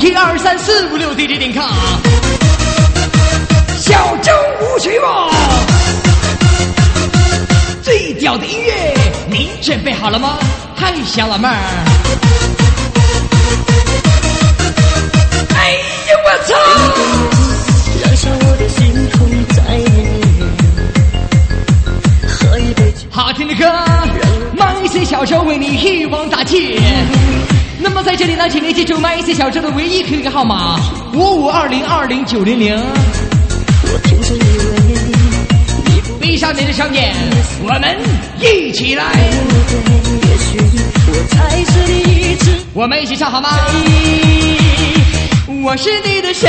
1234567.com， 小周舞曲网， 最屌的音乐，您准备好了吗？嗨，小老妹儿！ 哎呦我操！ 燃烧我的心痛在喝一杯酒。 好听的歌，麦 C 小周为你一网打尽。那么在这里呢，请您记住麦 C 小周的唯一 QQ 号码5520200900。 我天真以为闭上你的双眼，我们一起来。 也许我才是你一直， 我们一起唱好吗？我是你的谁？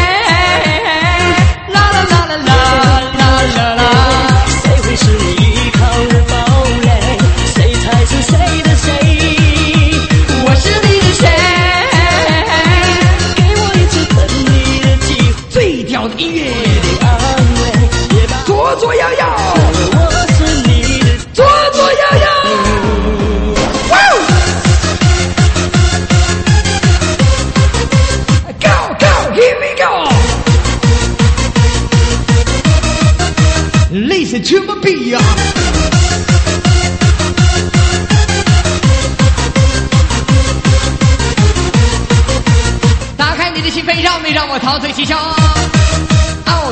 啦啦啦啦啦啦啦啦。 谁会是你依靠的堡垒？谁才是谁的谁？ 我是你的谁？ 给我一次疼你的机会， 最屌的音乐， 安慰，别把左左摇摇， 我是你的左左摇摇。哇！Go go here we go。Listen to my beat。打开你的心扉，让你让我陶醉其中。Oh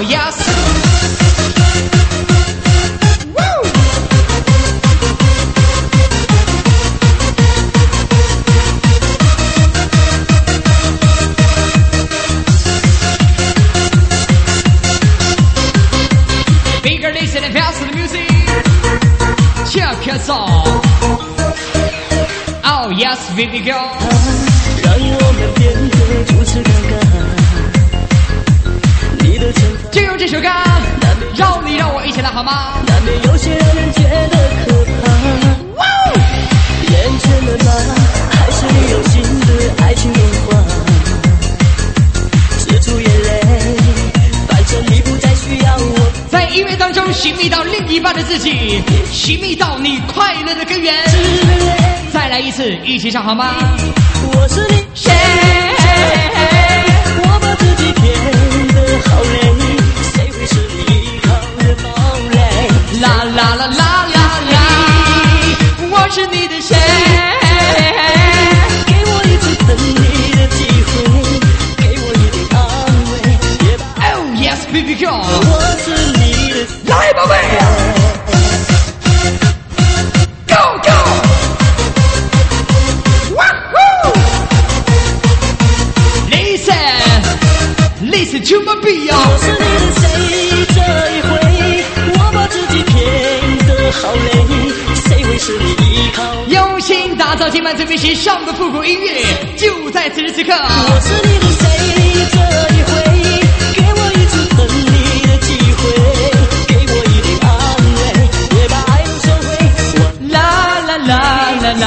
yes。Bigger listen and pass the music. Check us out. Oh yes, baby girl. 让我们变得如此尴尬。你的惩罚就用这首歌，让我一起来好吗？ 难免有些让人觉得可怕。 哇！ 厌倦了吗？还是你有新的爱情文化？止住眼泪，反正你不再需要我。 在音乐当中寻觅到另一半的自己，寻觅到你快乐的根源。再来一次，一起唱好吗？ 我是你谁？我把自己变得好累，谁会是你依靠的堡垒？ 啦啦啦啦啦啦，我是你的谁？ 给我一次疼你的机会，给我一点安慰，别把 Oh yes, baby girl。 我是你的来，宝贝 ，Go go！ Listen to my beat。 我是你的谁？这一回，我把自己骗得好累，谁会是你依靠？ 用心打造今晚最为时尚的复古音乐，就在此时此刻。 我是你的谁？这一回，给我一次疼你的机会，给我一点安慰，别把爱都收回。 啦啦啦啦啦。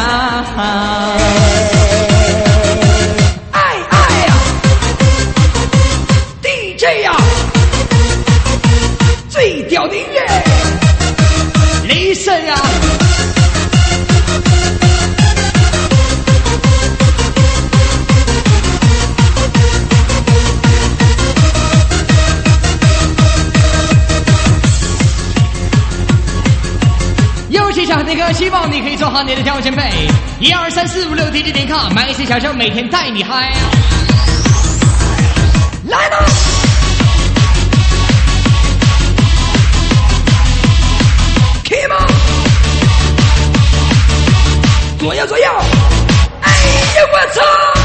这样最屌的音乐 ，Listen 呀！又是一场的歌，希望你可以做好你的调整备。1234567.com，麦 C 小周每天带你嗨。 来吧！左右左右，哎呀我操！